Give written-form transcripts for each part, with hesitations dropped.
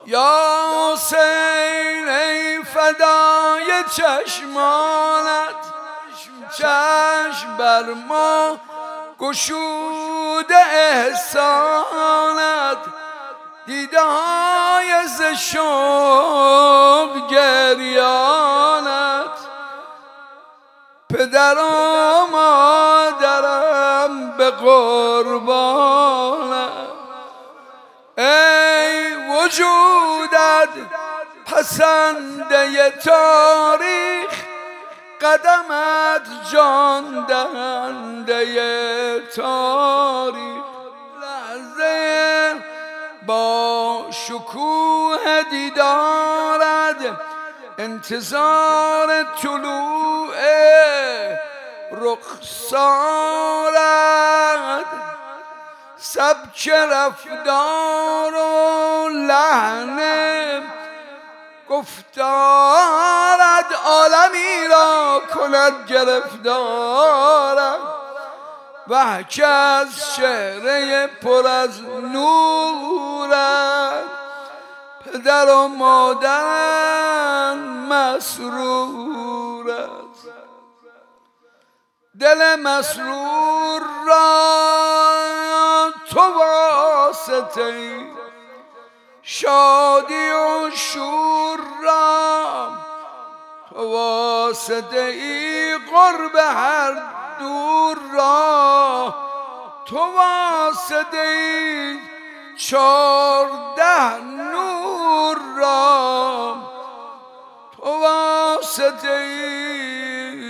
یا حسین ای فدای چشمانت، چشم بر ما گشوده احسانت، دیده های ز شوق گریانت، پدر و مادرم به قربانت. ای وجودت پسنده تاریخ، قدمت جان دهنده تاریخ، لحظه با شکوه دیدارت، انتظار طلوع رخسارت، سبک رفتار و لحن گفتارت، عالمی را کند گرفتارت، وحک از چهره پر از نورت، پدر و مادرم مسرورت. دل مسرور را تو واسطه، شادی و شور را تو واسطه ای، قرب هر دور را تو واسطه ای، 14 نور را تو واسطه ای.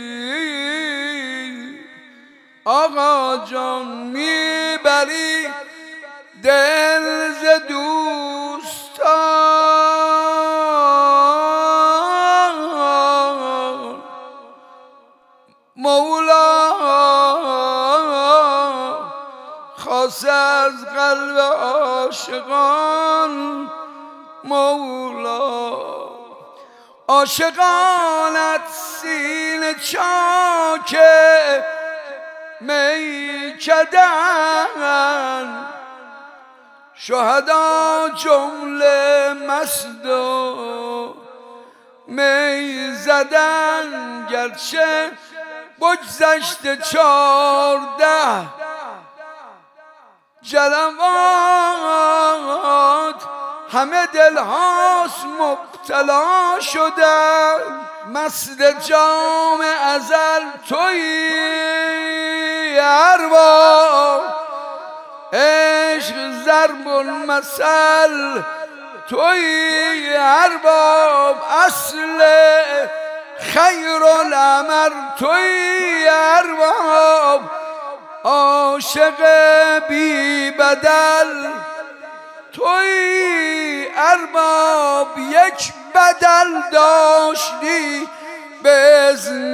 آقا جان میبری دل ز دوستان، مولا خاص از قلب عاشقان، مولا عاشقانت سینه چاک میکدن، شهدا جمله مست و می زدن، گرچه بگذشته 14 جلوات، همه دلهاست مبتلا شدن، مست جام ازل تویی ارباب، عشق ضرب المثل تویی ارباب، اصل خیر الامر تویی ارباب، عاشق بی بدل تویی ارباب، یک بدل داشتی به اذن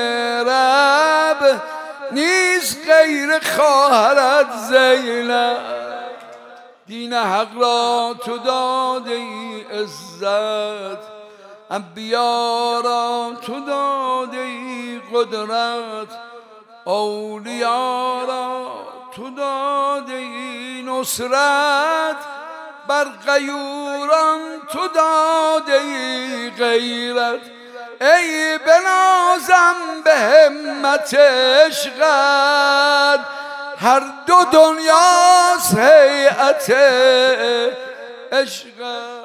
رب، نیست غیر خواهرت زینب. دین حق را تو داده ای عزت، انبیا را تو داده ای قدرت، اولیا را تو داده ای نصرت، بر غیوران تو داده ای غیرت. ای بنازم به همت عشقت، هر دو دنیاست هیئت عشقت.